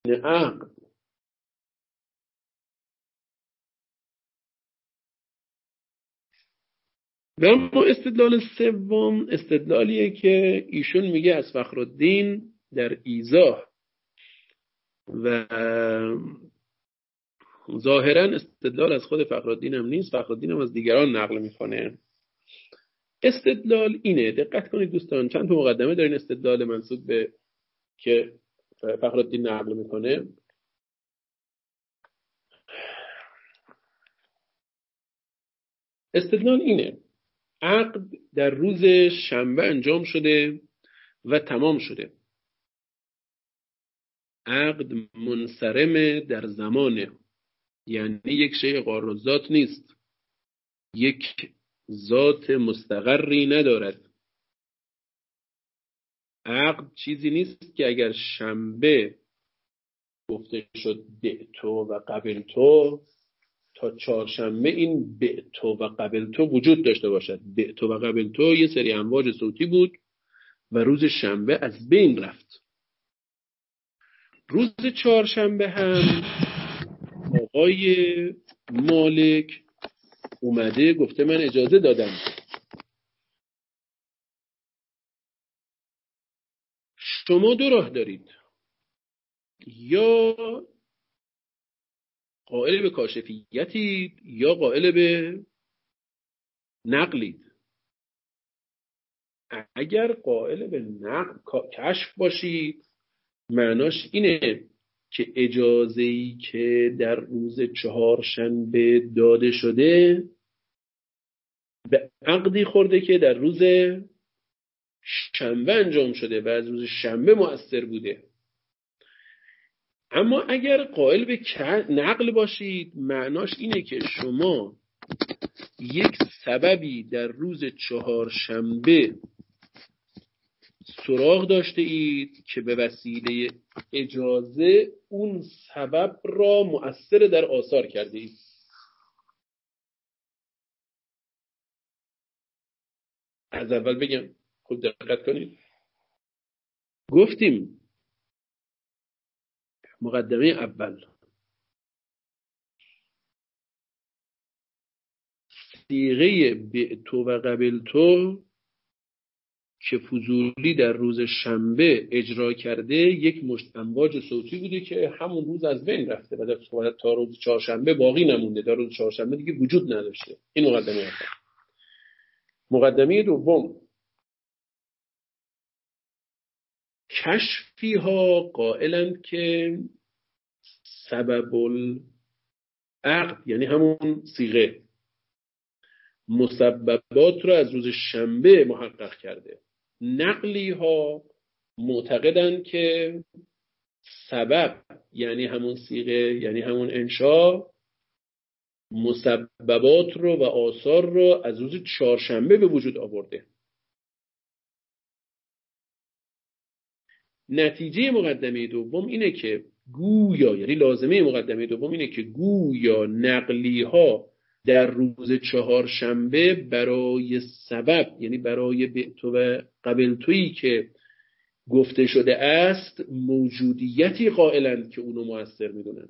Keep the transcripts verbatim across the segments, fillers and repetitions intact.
عقد. و اما استدلال سوم استدلالیه که ایشون میگه از فخرالدین در ایضاح و ظاهرا استدلال از خود فخرالدین هم نیست، فخرالدین هم از دیگران نقل میکنه. استدلال اینه، دقت کنید دوستان، چند تا مقدمه دارین استدلال منسوب به که فخرالدین نقل میکنه. استدلال اینه عقد در روز شنبه انجام شده و تمام شده. عقد منصرم در زمانه، یعنی یک شیء غار الذات نیست، یک ذات مستقری ندارد. عقد چیزی نیست که اگر شنبه گفته شد بعتو و قبلتو تا چهارشنبه این بعتو و قبلتو وجود داشته باشد. بعتو و قبلتو یه سری امواج صوتی بود و روز شنبه از بین رفت. روز چهارشنبه هم آقای مالک اومده گفته من اجازه دادم. شما دو راه دارید، یا قائل به کاشفیتید یا قائل به نقلید. اگر قائل به نقل کشف باشید معناش اینه که اجازه‌ای که در روز چهارشنبه داده شده به عقدی خورده که در روز شنبه انجام شده و از روز شنبه مؤثر بوده. اما اگر قائل به نقل باشید معناش اینه که شما یک سببی در روز چهارشنبه سراغ داشته اید که به وسیله اجازه اون سبب را مؤثر در آثار کرده اید. از اول بگم، خوب دقت کنید. گفتیم مقدمه اول صیغه بعتو و قبلتو که فضولی در روز شنبه اجرا کرده یک مشت امواج صوتی بوده که همون روز از بین رفته و تا روز چهارشنبه باقی نمونده، تا روز چهارشنبه دیگه وجود نداشته. این مقدمه اول. مقدمه دوم، کشفی ها قائلند که سبب العقد یعنی همون صیغه مسببات رو از روز شنبه محقق کرده. نقلی ها معتقدند که سبب یعنی همون صیغه یعنی همون انشا مسببات رو و آثار رو از روز چهارشنبه به وجود آورده. نتیجه مقدمه دوم اینه که گویا یعنی لازمه مقدمه دوم اینه که گویا نقلی ها در روز چهارشنبه برای سبب یعنی برای بعتو و قبلتویی که گفته شده است موجودیتی قائلند که اونو مؤثر میدونن.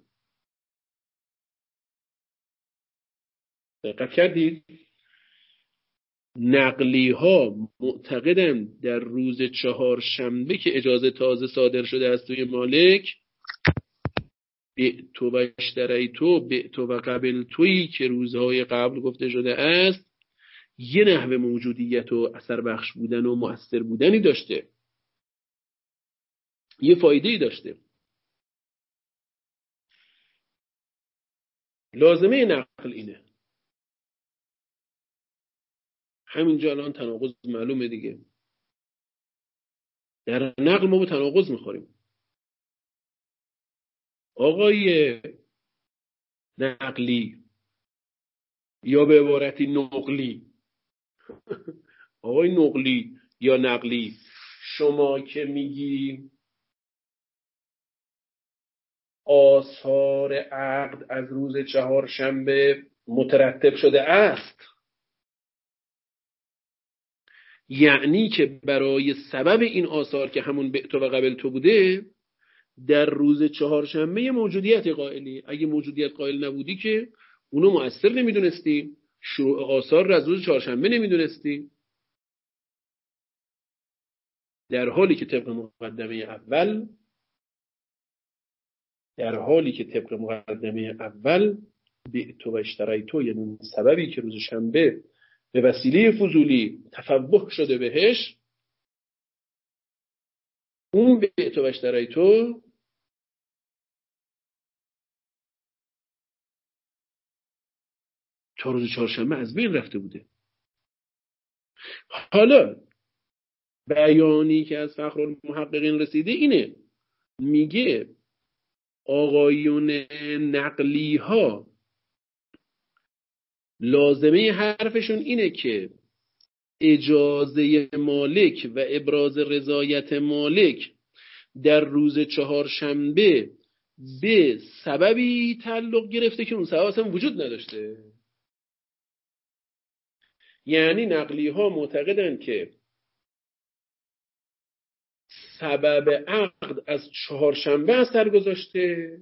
دقت کردید؟ نقلی ها معتقدند در روز چهارشنبه که اجازه تازه صادر شده است توی مالک، بعتو و اشتریتو بعتو و قبلتویی که روزهای قبل گفته شده است یه نحوه موجودیت و اثر بخش بودن و مؤثر بودنی داشته، یه فایده‌ای داشته. لازمه نقل اینه. همینجا الان تناقض معلومه دیگه. در نقل ما به تناقض میخوریم. آقای نقلی یا به عبارتی نقلی آقای نقلی یا نقلی، شما که میگی آثار عقد از روز چهارشنبه مترتب شده است، یعنی که برای سبب این آثار که همون بعتو و قبلتو بوده در روز چهارشنبه موجودیت قائلی. اگه موجودیت قائل نبودی که اونو مؤثر نمیدونستی، شروع آثار رو از روز چهارشنبه نمیدونستی. در حالی که طبق مقدمه اول در حالی که طبق مقدمه اول بعت و اشتریت، یعنی سببی که روز شنبه به وسیله فضولی تفوه شده بهش، اون بعت و اشتریت تا روز چهارشنبه از بین رفته بوده. حالا بیانی که از فخرالمحققین رسیده اینه، میگه آقایون نقلی ها لازمه حرفشون اینه که اجازه مالک و ابراز رضایت مالک در روز چهارشنبه به سببی تعلق گرفته که اون سبب اصلا وجود نداشته. یعنی نقلی ها معتقدن که سبب عقد از چهارشنبه اثر گذاشته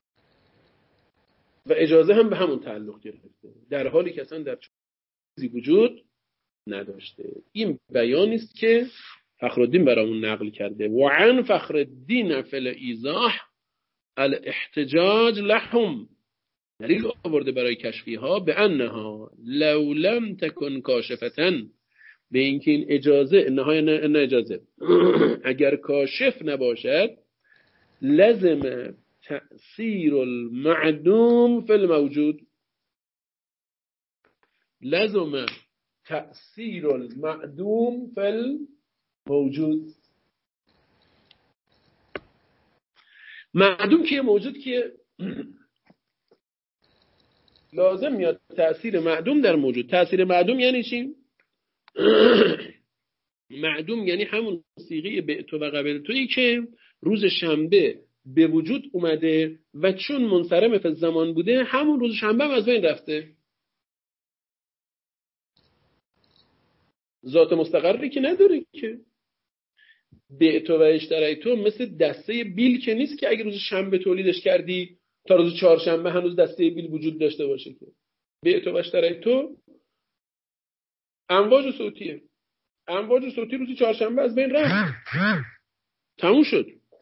و اجازه هم به همون تعلق گرفته، در حالی که اصلا در چیزی وجود نداشته. این بیانی است که فخرالدین برامون نقل کرده. و عن فخرالدین فی الایضاح الاحتجاج لهم، دلیل آورده برای کشفیها به انها لو لم تکن کاشفتن، به اینکه این اجازه انهای نه اجازه اگر کاشف نباشد، لازم تأثیر المعدوم فی الموجود، لازم تأثیر المعدوم فی الموجود. معدوم که موجود که لازم میاد تأثیر معدوم در موجود. تأثیر معدوم یعنی چی؟ معدوم یعنی همون صیغه بعت و قبلتویی که روز شنبه به وجود اومده و چون منصرم فی الزمان بوده همون روز شنبه هم از بین رفته. ذات مستقری که نداره که. بعت و اشتریت مثل دسته بیل که نیست که اگه روز شنبه تولیدش کردی تا روز چهارشنبه هنوز دسته بیل وجود داشته باشه که. بعت و اشتریت امواج صوتیه. امواج صوتی روز چهارشنبه از بین رفت، تموم شد.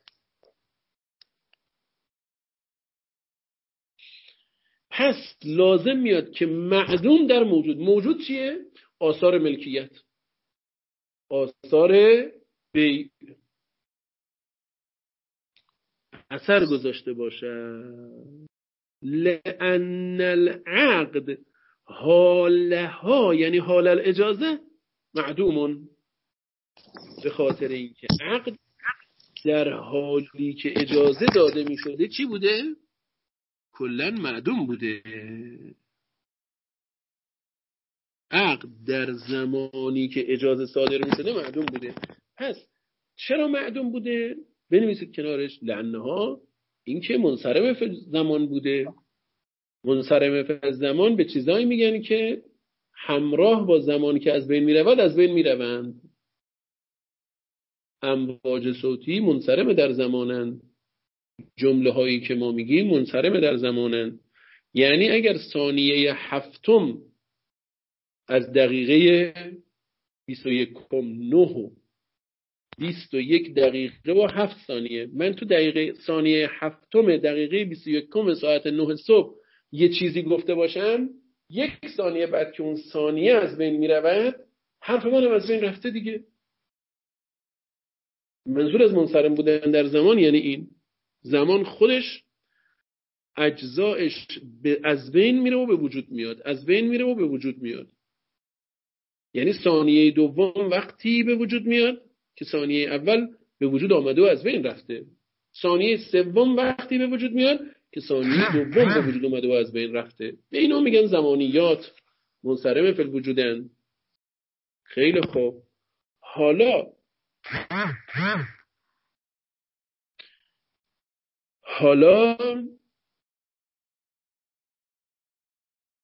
پس لازم میاد که معدوم در موجود. موجود چیه؟ آثار ملکیت، آثار بیع اثر گذاشته باشه. لأن العقد حالها، یعنی حال الاجازه، معدومون، به خاطر اینکه عقد در حالی که اجازه داده می شده چی بوده؟ کلن معدوم بوده. عقد در زمانی که اجازه صادر می شده معدوم بوده. پس چرا معدوم بوده؟ بنویسید کنارش لعنها، این که منصرم فی زمان بوده. منصرم فی زمان به چیزایی میگن که همراه با زمانی که از بین میرود از بین میروند. امواج صوتی منصرم در زمانند، جمله هایی که ما میگیم منصرم در زمانند. یعنی اگر ثانیه هفتم از دقیقه بیست و یک نه بیست و یک دقیقه و هفت ثانیه، من تو دقیقه ثانیه هفتم دقیقه بیست و یک ساعت نه صبح یه چیزی گفته باشم، یک ثانیه بعد که اون ثانیه از بین میرود حرف منم از بین رفته دیگه. منظور از منصرم بودن در زمان یعنی این زمان خودش اجزایش از بین میره و به وجود میاد، از بین میره و به وجود میاد. یعنی ثانیه دوم وقتی به وجود میاد که ثانیه اول به وجود آمده و از بین رفته. ثانیه سوم وقتی به وجود میاد که ثانیه دوم به وجود آمده و از بین رفته. به اینا میگن زمانیات، منصرم فی الوجودن. خیلی خوب. حالا حالا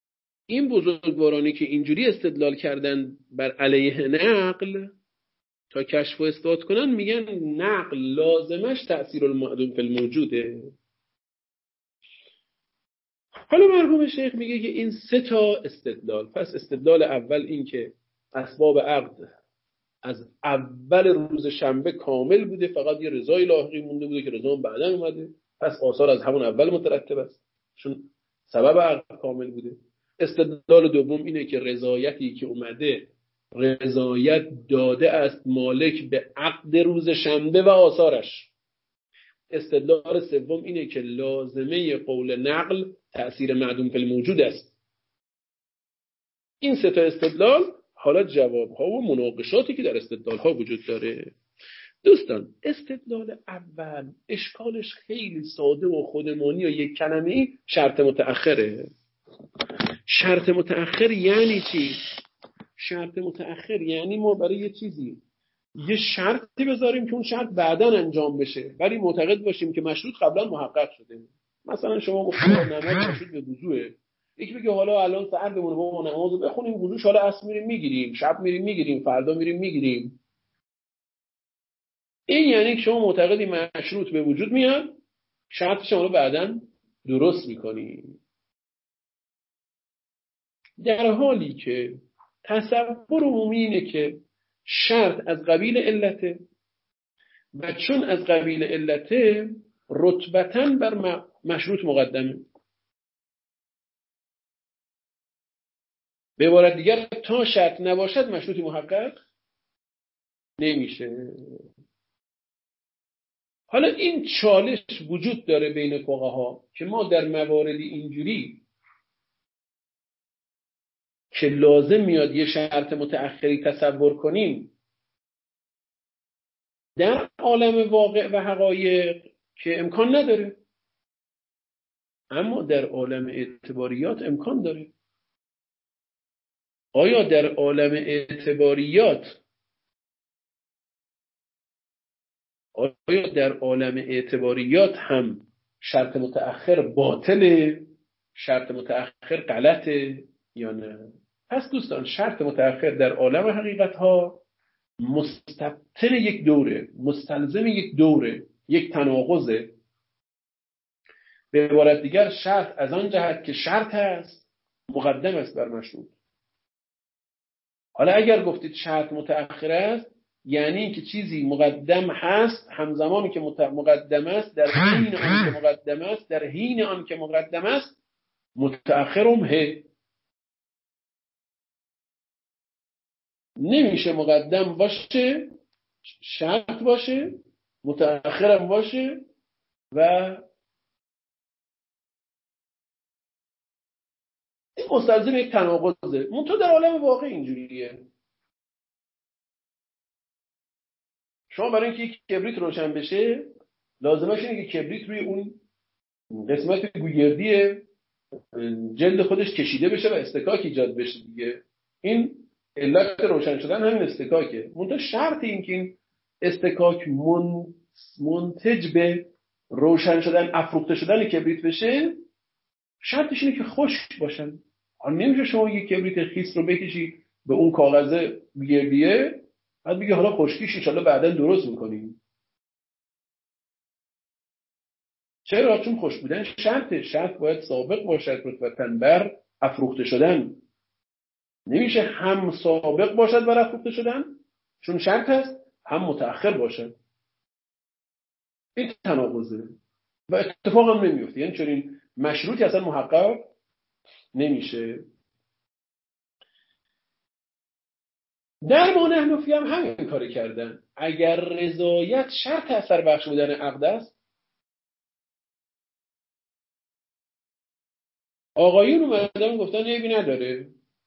این بزرگوارانی که اینجوری استدلال کردن بر علیه نقل، تا کشف و اثبات کنن میگن نقل لازمش تأثیر المعدوم فی الموجوده. حالا مرحوم شیخ میگه که این سه تا استدلال، پس استدلال اول این که اسباب عقد از اول روز شنبه کامل بوده، فقط یه رضای لاحقی مونده بوده که رضا بعداً اومده، پس آثار از همون اول مترتب است چون سبب عقد کامل بوده. استدلال دوم اینه که رضایتی که اومده رضایت داده است مالک به عقد روز شنبه و آثارش. استدلال سوم اینه که لازمه قول نقل تأثیر معدوم فی الموجود است. این سه تا استدلال حالا جوابها و مناقشاتی که در استدلالها وجود داره. دوستان استدلال اول اشکالش خیلی ساده و خودمانی و یک کلمه‌ای شرط متأخره. شرط متأخر یعنی چی؟ شرط متأخر یعنی ما برای یه چیزی یه شرطی بذاریم که اون شرط بعداً انجام بشه ولی معتقد باشیم که مشروط قبلا محقق شده. مثلا شما گفتید نماز مشروط به وضوئه، یکی بگه حالا الان سحر بمونه با نمازو بخونیم وضوش حالا عصر میریم میگیریم، شب میریم میگیریم، فردا میریم میگیریم. این یعنی که شما معتقدی مشروط به وجود میاد، شرط شما رو بعداً درست میکنی. در حالی که تصور عمومی اینه که شرط از قبیل علته و چون از قبیل علته رتبتاً بر مشروط مقدمه. به عبارت دیگر تا شرط نباشد مشروطی محقق نمیشه. حالا این چالش وجود داره بین فقها که ما در مواردی اینجوری که لازم میاد یه شرط متأخری تصور کنیم در عالم واقع و حقایق که امکان نداره، اما در عالم اعتباریات امکان داره. آیا در عالم اعتباریات آیا در عالم اعتباریات هم شرط متأخر باطله، شرط متأخر غلطه یا نه؟ پس دوستان شرط متأخر در عالم حقیقت ها مستبطن یک دوره، مستلزم یک دوره، یک تناقضه. به عبارت دیگر شرط از آن جهت که شرط است مقدم است بر مشروط. حالا اگر گفتید شرط متأخر است یعنی اینکه چیزی مقدم هست همزمانی که مقدم است در حین آن که مقدم است در حین آن که مقدم است متأخرم هه. نمیشه مقدم باشه شرط باشه متأخرم باشه و این مستلزم یک تناقضه. منتها در عالم واقع اینجوریه. شما برای اینکه یک کبریت روشن بشه لازمش اینه که کبریت روی اون قسمت گوگردی جلد خودش کشیده بشه و استکاک ایجاد بشه دیگه. این علت روشن شدن همین استکاکه. منتها شرط این که این استکاک من... منتج به روشن شدن افروخته شدن کبریت بشه شرطش اینه که خشک باشن. نمیشه شما یک کبریت خیس رو بکشی به اون کاغذ گردیه بعد بگی حالا خشکیش ان شاءالله بعدا درست میکنیم. چرا؟ چون خشک بودن شرطه. شرط باید سابق باشد رتبتاً بر افروخته شدن. نمیشه هم سابق باشد بر افروخته شدن چون شرط هست هم متأخر باشد. این تناقضه و اتفاق هم نمیفته. یعنی چون این مشروطی اصلا محقق نمیشه. در ما نحنفی هم همین کاری کردن. اگر رضایت شرط اثر بخش بودن عقد است آقایون اومدن گفتن عیبی نداره.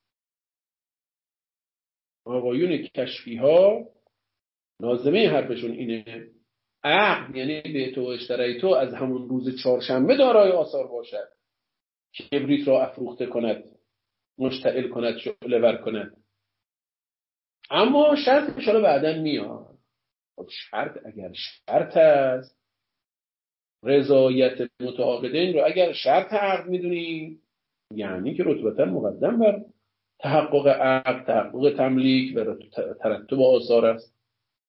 آقایون کشفی ها لازمه حرفشون اینه عقد یعنی به تو اشتری تو از همون روز چهارشنبه دارای آثار باشد کبریت را افروخته کند مشتعل کند شعله ور کند. اما شرط انشاءالله بعداً میاد. شرط اگر شرط است رضایت متعاقدین رو اگر شرط عقد میدونی یعنی که رتبتاً مقدم بر تحقق عقد تحقق تملیک و ترتب آثار است.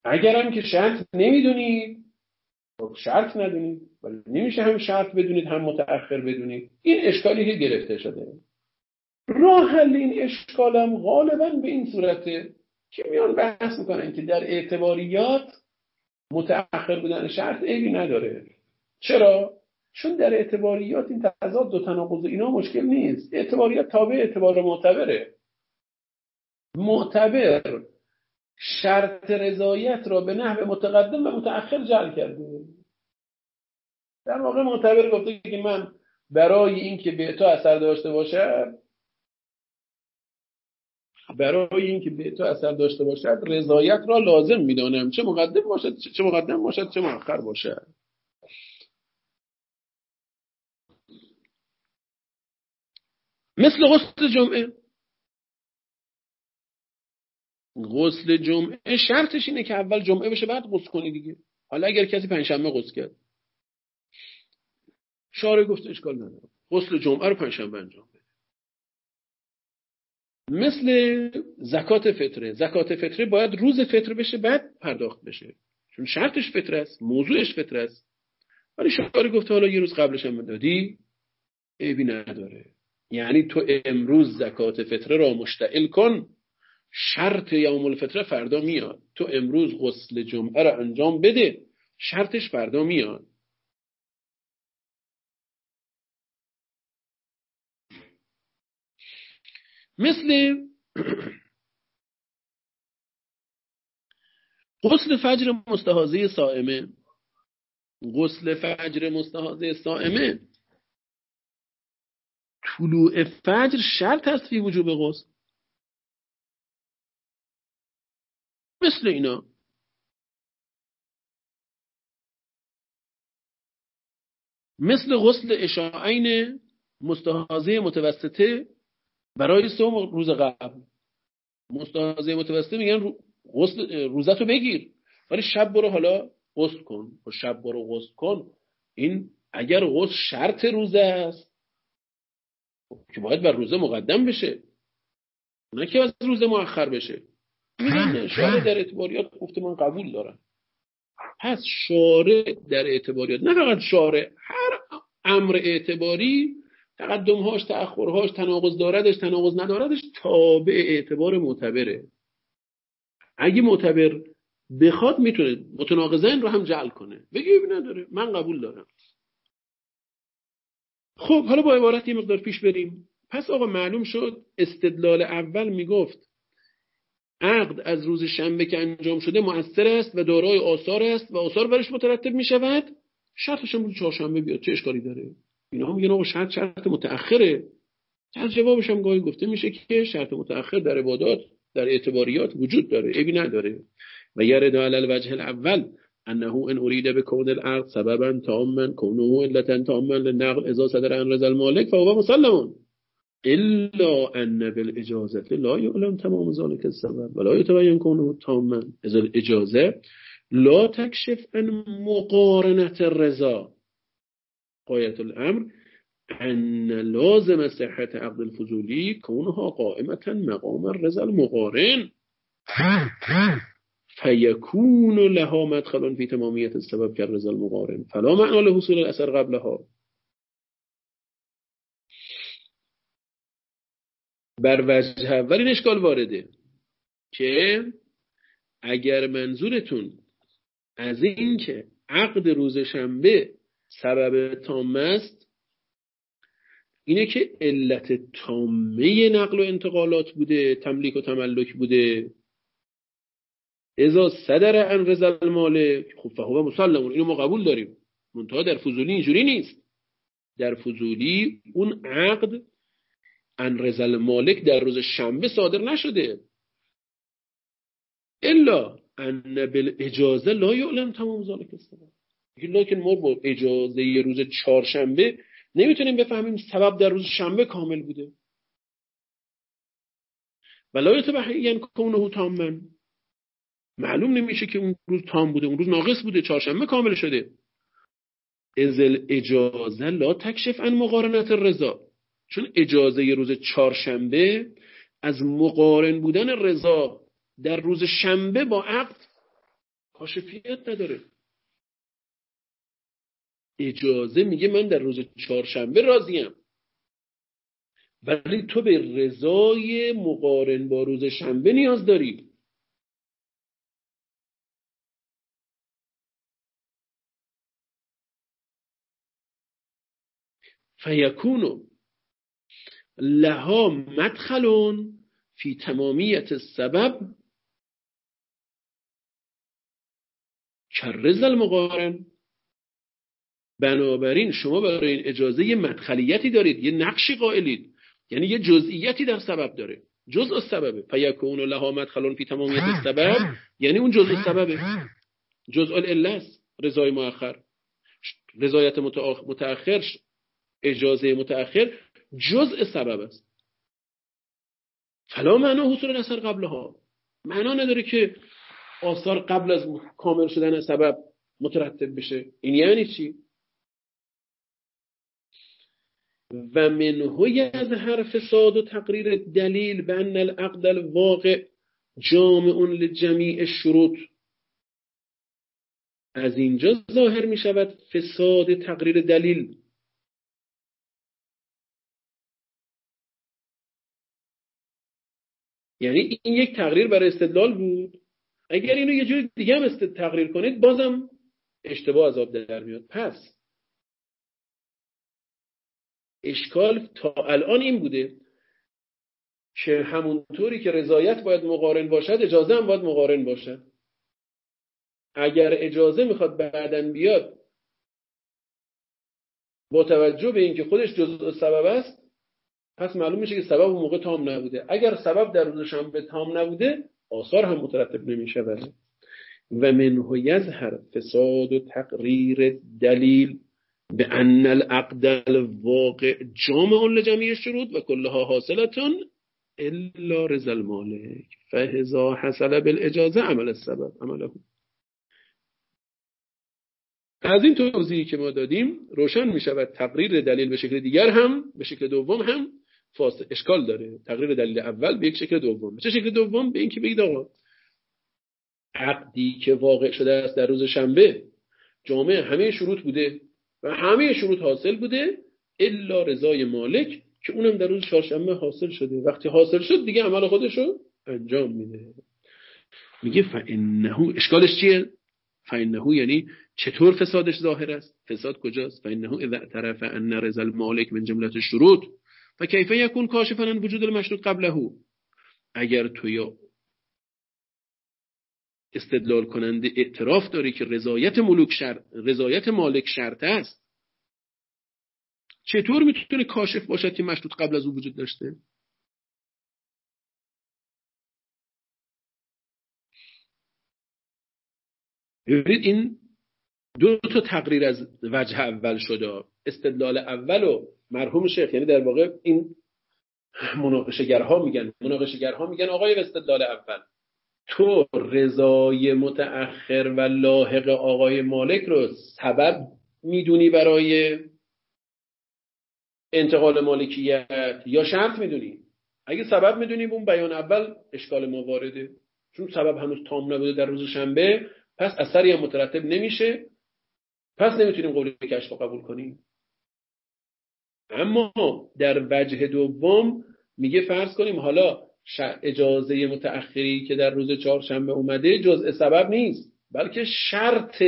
اگرم که شرط نمیدونید، خب شرط ندونید، ولی نمیشه هم شرط بدونید هم متأخر بدونید. این اشکالی که گرفته شده. راه حل این اشکالم غالبا به این صورته که میان بحث میکنن که در اعتباریات متأخر بودن شرط عیبی نداره. چرا؟ چون در اعتباریات این تضاد و تناقض اینا مشکل نیست. اعتباریات تابع اعتبار معتبره. معتبر شرط رضایت را به نحو متقدم و متأخر جعل کرده. در واقع معتبر گفته که من برای اینکه به تو اثر داشته باشد برای اینکه به تو اثر داشته باشد رضایت را لازم میدانم، چه مقدم باشد چه مقدم باشد چه مؤخر باشد. مثل غسل جمعه. غسل جمعه شرطش اینه که اول جمعه بشه بعد غسل کنی دیگه. حالا اگر کسی پنجشنبه غسل کرد، شارع گفته اشکال نداره، غسل جمعه رو پنجشنبه انجام بده. مثل زکات فطره. زکات فطره باید روز فطر بشه بعد پرداخت بشه، چون شرطش فطره است، موضوعش فطره است. ولی شارع گفته حالا یه روز قبلش هم دادی عیبی نداره. یعنی تو امروز زکات فطره را مشتعل کن، شرط یوم الفطره فردا میاد. تو امروز غسل جمعه را انجام بده، شرطش فردا میاد. مثل غسل فجر مستحاضه صائمه. غسل فجر مستحاضه صائمه طلوع فجر شرط است فی وجوب غسل. مثل اینا. مثل غسل عشاءین مستحاضه متوسطه برای صوم روز قبل. مستحاضه متوسطه میگن غسل روزتو بگیر ولی شب برو حالا غسل کن. و شب برو غسل کن، این اگر غسل شرط روزه است که باید بر روزه مقدم بشه، نه که از روزه مؤخر بشه. میگن شارع در اعتباریات گفته من قبول دارم. پس شارع در اعتباریات، نه فقط شارع، هر امر اعتباری تقدمهاش تأخرهاش تناقض داردش تناقض نداردش تابع اعتبار معتبره. اگه معتبر بخواد میتونه متناقضین رو هم جعل کنه، بگی عیبی نداره من قبول دارم. خب حالا با عبارت یه مقدار پیش بریم. پس آقا معلوم شد استدلال اول میگفت عقد از روز شنبه که انجام شده مؤثر است و دارای آثار است و آثار برش مترتب می شود، شرطش هم روز چهارشنبه بیاد، چه اشکالی داره؟ اینا هم میگن آقا شرط شرط متأخره. از جوابش هم گاهی گفته میشه که شرط متأخر در عبادات در اعتباریات وجود داره، عیبی نداره. و یرد علی الوجه الاول انه ان اريد بكون العقد سببا تاما كونه علة تاما للنقل اذا صدر عن رضا المالك فهو مسلم الا ان بالاجازه لا يعلم تمام ذلك السبب ولا يتبين كونه تاما اذا الاجازه لا تكشف عن مقارنه الرضا. غايه الامر ان لازم صحه عقد الفضولی كونها قائمه مقام الرضا المقارن فيكون لها مدخل في تمامية السبب كالرضا المقارن فلا معنى لحصول الاثر قبلها. بر وجه اول این اشکال وارده که اگر منظورتون از این که عقد روز شنبه سبب تام است اینه که علت تامه نقل و انتقالات بوده، تملیک و تملک بوده، اذا صدر عن رضا المالک، خب فهو مسلم، اینو ما قبول داریم. منتها در فضولی اینجوری نیست. در فضولی اون عقد عن رضا المالک در روز شنبه صادر نشده. الا ان بالاجازه لا یعلم تمام ذلك السبب، لکن ما با اجازه روز چهارشنبه نمیتونیم بفهمیم سبب در روز شنبه کامل بوده. ولا یتبین کونه تاما، معلوم نمیشه که اون روز تام بوده اون روز ناقص بوده، چهارشنبه کامل شده. ازل اجازه لا تکشف عن مقارنت الرضا، چون اجازه ی روز چهارشنبه از مقارن بودن رضا در روز شنبه با عقد کاشفیت نداره. اجازه میگه من در روز چهارشنبه راضیم، ولی تو به رضای مقارن با روز شنبه نیاز داری. فیکونو لها مدخلون فی تمامیت السبب کرز المقارن. بنابراین شما برای این اجازه یه مدخلیتی دارید، یه نقشی قائلید، یعنی یه جزئیاتی در سبب داره، جزء السببه. فیکون لها مدخلون فی تمامیت السبب یعنی اون جزء السببه، جزء العله است. رضای مؤخر، رضایت متأخر، اجازه متأخر جزء سبب است. فلا معنا حصول اثر قبلها، معنا نداره که آثار قبل از کامل شدن سبب مترتب بشه. این یعنی چی؟ و منه یظهر فساد و تقریر دلیل بأن العقد الواقع جامع لجمیع الشروط. از اینجا ظاهر می شود فساد تقریر دلیل. یعنی این یک تقریر برای استدلال بود، اگر اینو یه جور دیگه هم تقریر کنید بازم اشتباه از آب در میاد. پس اشکال تا الان این بوده که همونطوری که رضایت باید مقارن باشد، اجازه هم باید مقارن باشد. اگر اجازه میخواد بعدن بیاد با توجه به اینکه خودش جزء سبب است، پس معلوم میشه که سبب اون موقع تام نبوده. اگر سبب در روز شنبه تام نبوده، آثار هم مترتب نمیشود. و منه یظهر فساد و تقریر دلیل بأن العقد الواقع جامع لجمیع الشروط و كلها حاصلة الا رضا المالک فاذا حصل بالاجازه عمل السبب عمله. از این توضیحی که ما دادیم روشن می شود تقریر دلیل به شکل دیگر هم به شکل دوم هم فاصل اشکال داره. تقریر دلیل اول به یک شکل دوم. چه شکل دوم؟ به این که بگید آقا عقدی که واقع شده است در روز شنبه جامع همه شروط بوده و همه شروط حاصل بوده الا رضای مالک که اونم در روز چهارشنبه حاصل شده. وقتی حاصل شد دیگه عمل خودشو انجام میده. میگه فانه اشکالش چیه؟ فانه یعنی چطور فسادش ظاهر است؟ فساد کجاست؟ فانه اذا اعترف ان رضا المالک من جمله الشروط فكيف يكون كاشفا عن وجود المشروط قبله. اگر تو یا استدلال کننده اعتراف داری که رضایت ملوک شرط، رضایت مالک شرط است، چطور میتونه کاشف باشد که مشروط قبل از او وجود داشته؟ ببینید این دو تا تقریر از وجه اول شده. استدلال اول و مرحوم شیخ، یعنی در واقع این مناقشه‌گرها میگن مناقشه‌گرها میگن آقای استدلال اول تو رضای متأخر و لاحق آقای مالک رو سبب میدونی برای انتقال مالکیت یا شرط میدونی؟ اگه سبب میدونی اون بیان اول اشکال ما وارده، چون سبب هنوز تام نبوده در روز شنبه، پس اثری هم مترتب نمیشه، پس نمیتونیم قول کشف قبول کنیم. اما در وجه دوم میگه فرض کنیم حالا اجازه متأخری که در روز چهارشنبه اومده جزء سبب نیست بلکه شرط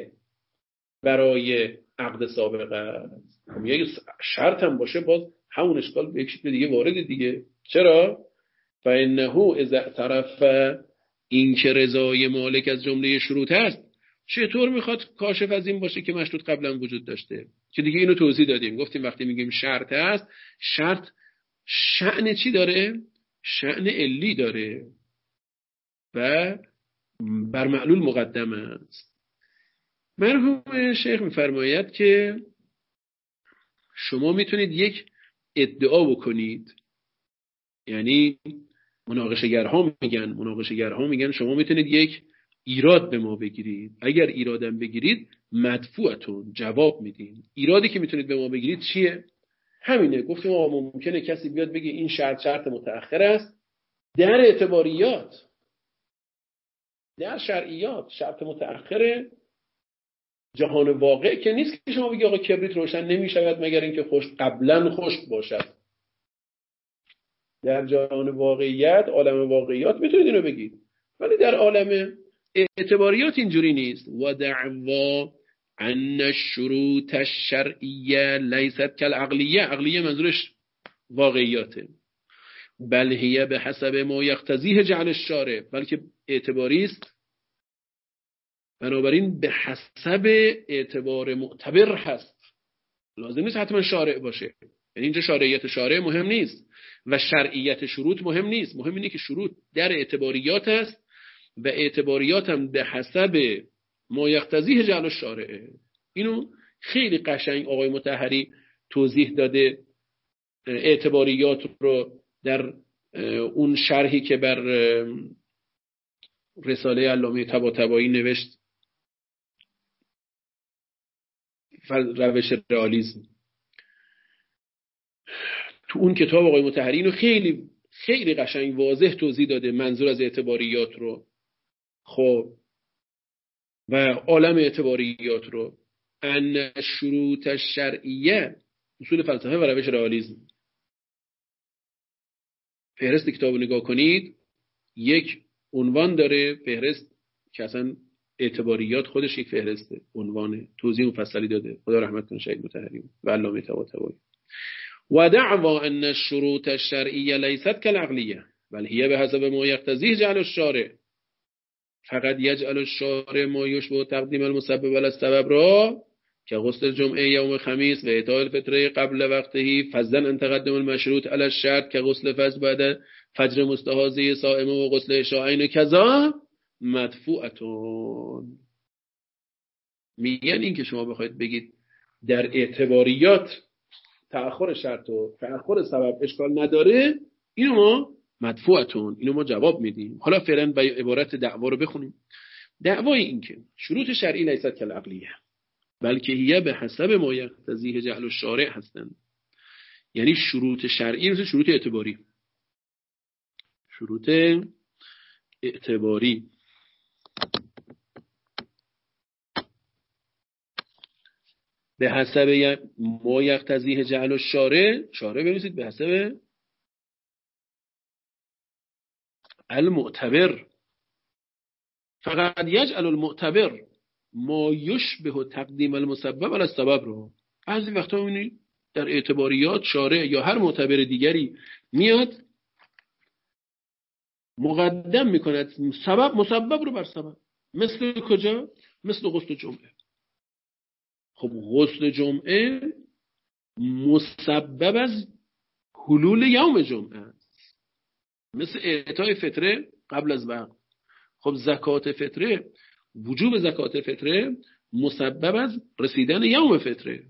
برای عقد سابقه است. میگه شرط هم باشه باز همون اشکال به یک شکل دیگه وارد دیگه. چرا؟ فانه اذا اعترف این که رضای مالک از جمله شروط است، چطور میخواد کاشف از این باشه که مشروط قبلا وجود داشته؟ که دیگه اینو توضیح دادیم، گفتیم وقتی میگیم شرط است، شرط شأن چی داره؟ شأن علی داره و بر معلول مقدم است. مرحوم شیخ میفرماید که شما میتونید یک ادعا بکنید، یعنی مناقشه‌گرها میگن مناقشه‌گرها میگن شما میتونید یک ایراد به ما بگیرید. اگر ایرادم بگیرید مدفوعتون جواب میدین. ایرادی که میتونید به ما بگیرید چیه؟ همینه. گفتیم آقا ممکنه کسی بیاد بگه این شرط شرط متأخر است در اعتباریات، در شرعیات شرط متأخر جهان واقع که نیست که شما بگی آقا کبریت روشن نمی شود مگر اینکه خشک قبلا خشک باشد. در جهان واقعیت، عالم واقعیات میتونید اینو بگید، ولی در عالم اعتباریات اینجوری نیست. و دعوا ان الشروط الشرعیه لیست کالعقلیه، عقلیه منظورش واقعیاته. بل هی به حسب ما یقتضیه جعل الشارع، بلکه اعتباری است، بنابراین به حسب اعتبار معتبر هست، لازم نیست حتما شارع باشه. یعنی اینجا شارعیت شارع مهم نیست و شرعیت شروط مهم نیست، مهم اینه که شروط در اعتباریات است و اعتباریات هم به حسب ما یقتضیه جعل الشارع. اینو خیلی قشنگ آقای مطهری توضیح داده اعتباریات رو در اون شرحی که بر رساله علامه طباطبایی نوشت، روش رئالیسم. تو اون کتاب آقای مطهری اینو خیلی خیلی قشنگ واضح توضیح داده منظور از اعتباریات رو، خب و عالم اعتباریات رو. ان شروط الشرعیه، اصول فلسفه و روش رئالیسم. فهرست کتاب رو نگاه کنید، یک عنوان داره فهرست که اصلا اعتباریات خودش یک فهرسته، عنوان توضیح مفصلی داده، خدا رحمت کنه شهید مطهری و علامه طباطبایی. و دعوا ان الشروط الشرعیه لیست کالعقلیه بل هی به حسب ما یقتضیه جعل الشارع، فقط یجعل الشارع ما یشبه تقدیم المسبب علی السبب را که غسل جمعه یوم خمیس و اعطاء الفطره قبل وقته فضلا ان تقدم المشروط علی الشرط که غسل فجر بعد فجر مستحاضه صائمه و غسل عشاءین کذا مدفوعتون. میگن این که شما بخواید بگید در اعتباریات تأخر شرط و تأخر سبب اشکال نداره، اینو ما مدفوعتون، اینو ما جواب میدیم. حالا فعلا با عبارت دعوا رو بخونیم. دعوای این که شروط شرعی لیست کالعقلیه بلکه هی به حسب ما یقتضیه جعل الشارع هستند. یعنی شروط شرعی مثل شروط اعتباری، شروط اعتباری به حسب ما یقتضیه جعل الشارع، شارع بنویسید به حسب المعتبر، فقط یجعل المعتبر ما یشبه تقدیم المسبب علی السبب رو. بعضی وقتا می‌بینید در اعتباریات شارع یا هر معتبر دیگری میاد مقدم میکند سبب مسبب رو بر سبب. مثل کجا؟ مثل غسل جمعه. خب غسل جمعه مسبب از حلول یوم جمعه است، مثل اعطای فطره قبل از وقت. خب زکات فطره، وجوب زکات فطره مسبب از رسیدن یوم فطره.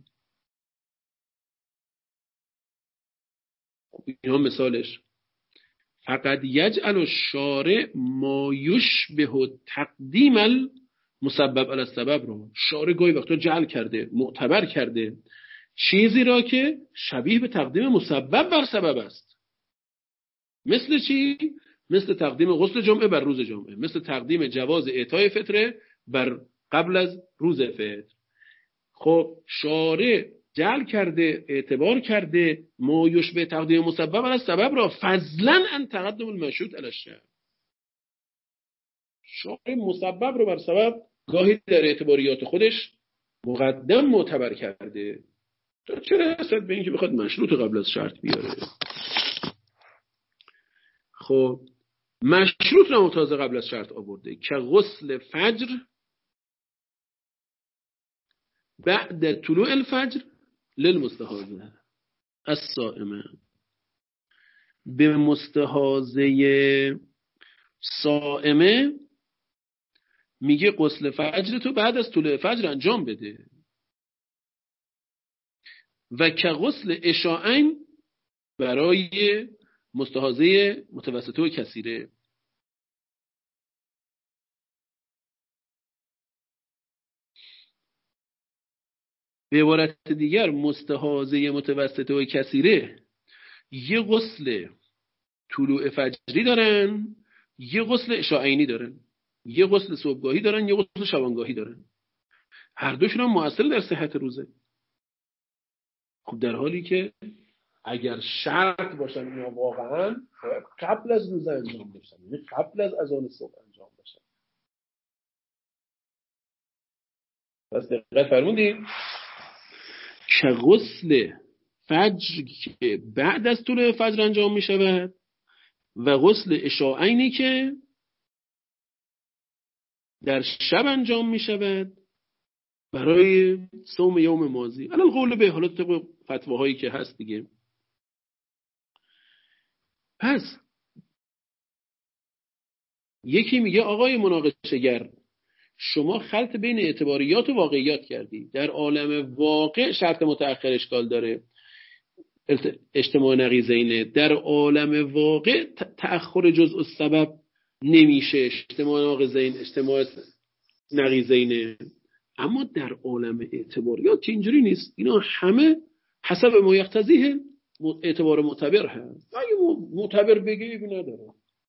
خب این هم مثالش. فقط یجعل الشارع ما یشبه تقدیم المسبب علی السبب رو. شارع گاهی وقتا جعل کرده، معتبر کرده چیزی را که شبیه به تقدیم مسبب بر سبب است. مثل چی؟ مثل تقدیم غسل جمعه بر روز جمعه، مثل تقدیم جواز اعطای فطره بر قبل از روز فطر. خب شارع جعل کرده، اعتبار کرده ما یشبه تقدیم مسبب علی السبب را فضلا ان تقدم المشروط علی الشرع. شارع مسبب رو بر سبب گاهی در اعتباریات خودش مقدم معتبر کرده، تو چرا رسد به این که بخواد مشروط قبل از شرط بیاره؟ خب مشروط رو تازه قبل از شرط آورده که غسل فجر بعد طلوع الفجر للمستحاضه الصائمه. به مستحاضه صائمه میگه غسل فجر تو بعد از طلوع فجر انجام بده. و که غسل عشاءین برای مستحاضه متوسطه و کثیره. به عبارت دیگر مستحاضه متوسطه و کثیره یه غسل طلوع فجری دارن، یه غسل عشاءینی دارن. یه غسل صبحگاهی دارن یه غسل شبانگاهی دارن، هر دوشون هم مؤثر در صحت روزه. خب در حالی که اگر شرط باشن اینا واقعا قبل از روزه انجام بشن، یعنی قبل از اذان صبح انجام بشن. پس دقت فرمودید که غسل فجر که بعد از طلوع فجر انجام می شود و غسل عشاءینی که در شب انجام می شود برای صوم یوم ماضی. الان قول به حالت طبق فتواهایی که هست دیگه. پس یکی میگه آقای مناقشه‌گر شما خلط بین اعتباریات و واقعیات کردی. در عالم واقع شرط متأخر اشکال داره، اجتماع نقیضینه. در عالم واقع تأخر جزء السبب نمیشه، اجتماع ناقضین، اجتماع نقیضینه. اما در عالم اعتباریات که اینجوری نیست، اینا همه حسب ما یقتضیه اعتبار معتبر هست. اگه معتبر بگه ایبی نداره،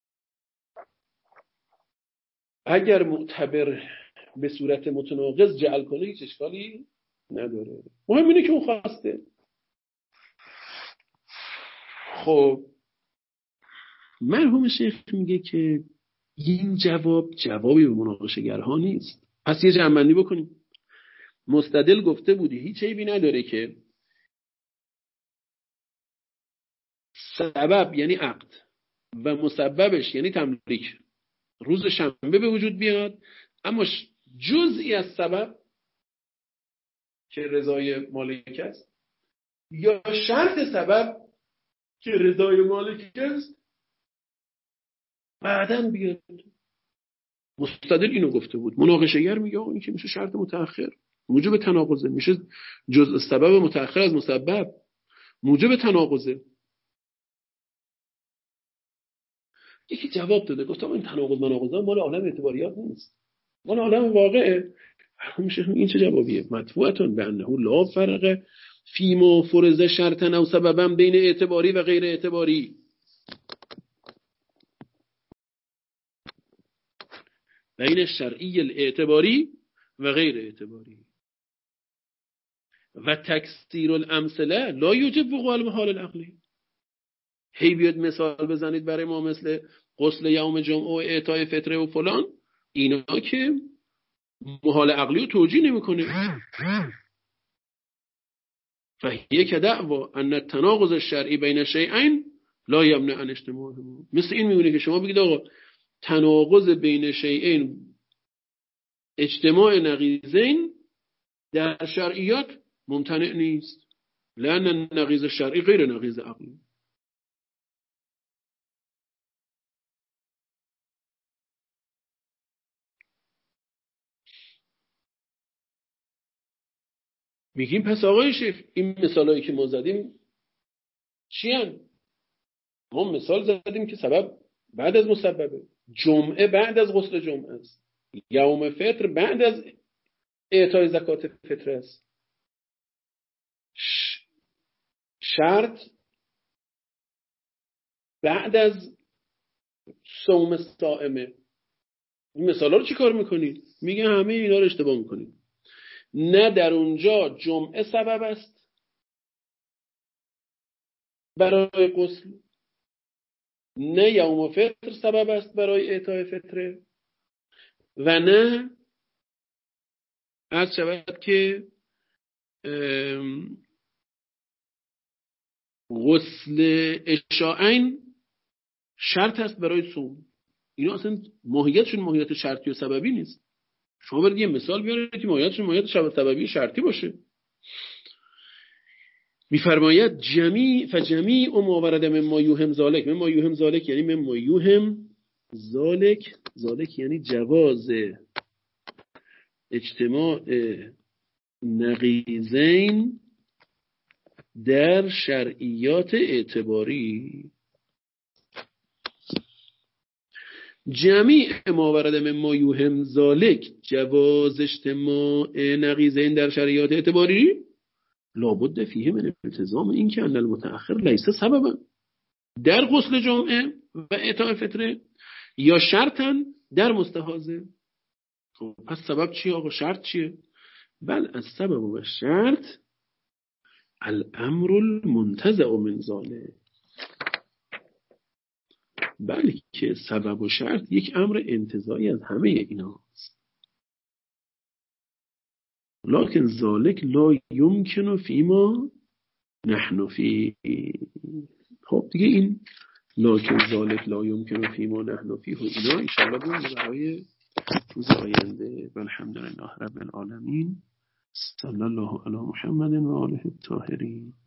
اگر معتبر به صورت متناقض جعل کنه هیچ اشکالی نداره. مهم اینه که اون خواسته. خب مرحوم شیخ میگه که این جواب جوابی به مناقشه‌گرها نیست. پس یه جمع‌بندی بکنیم. مستدل گفته بودی هیچ عیبی نداره که سبب یعنی عقد و مسببش یعنی تملیک روز شنبه به وجود بیاد، اما جزئی از سبب که رضای مالک است یا شرط سبب که رضای مالک است بعداً بیاد. مستدل اینو گفته بود. مناقشه‌گر میگه این که میشه شرط متأخر، موجب تناقضه، میشه جزء سبب متأخر از مسبب، موجب تناقضه. یکی جواب داده گفت این تناقض مناقضا مال عالم اعتباریات نیست، مال عالم واقعه. میشه این چه جوابیه؟ مدفوعتون به انه لا فرق فیما فرض شرطا او سببا بین اعتباری و غیر اعتباری. بین شرعی الاعتباری و غیر اعتباری و تکثیر الامثله لا یوجب وقوع المحال العقلی. هی بیاد مثال بزنید برای ما مثل غسل یوم جمعه و اعطای فطره و فلان، اینا که محال عقلی رو توجیه نمیکنه. فهیه که دعوا ان التناقض الشرعی بین شیئین لا یمنع عن اجتماعهما. مثل این میمونه که شما بگید آقا تناقض بین شیئین اجتماع نقیضین در شرعیات ممتنع نیست، لأن النقیض الشرعی غیر نقیض عقلی. میگیم پس آقای شیخ این مثالایی که ما زدیم چی هن؟ ما مثال زدیم که سبب بعد از مسببه، جمعه بعد از غسل جمعه است، یوم فطر بعد از اعطای زکات فطر است، شرط بعد از صوم صائمه. این مثالا رو چی کار میکنید؟ میگه همه اینا رو اشتباه میکنید. نه در اونجا جمعه سبب است برای غسل، نه یوم فطر سبب است برای اعطای فطره، و نه از شود که غسل عشاءین شرط است برای صوم. اینا اصلا ماهیتشون ماهیت شرطی و سببی نیست. شما برید یه مثال بیارید که ماهیتشون ماهیت سببی شرطی باشه. میفرماید جمیع فجمیع ما ورد من ما یوهم ذالک. من ما یوهم ذالک یعنی من ما یوهم ذالک، ذالک یعنی جواز اجتماع نقیضین در شرعیات اعتباری. جمیع ما ورد من ما یوهم ذالک، جواز اجتماع نقیضین در شرعیات اعتباری، لابد فیه من التزام این که ان المتأخر لیس سببا در غسل جمعه و اعطای فطره، یا شرطن در مستحاضه. خب پس سبب چیه آقا؟ شرط چیه؟ بل از سبب و شرط الامر المنتزع من ذلک، بلکه سبب و شرط یک امر انتزاعی از همه ایناست. لکن ذلک لا یمکن فیما نحن فی. خب دیگه این لکن ذلک لا یمکن فیما نحن فیه و اینا انشاءالله بگیم برای روز آینده. والحمدلله رب العالمین. صلی الله علی محمد و آله الطاهرین.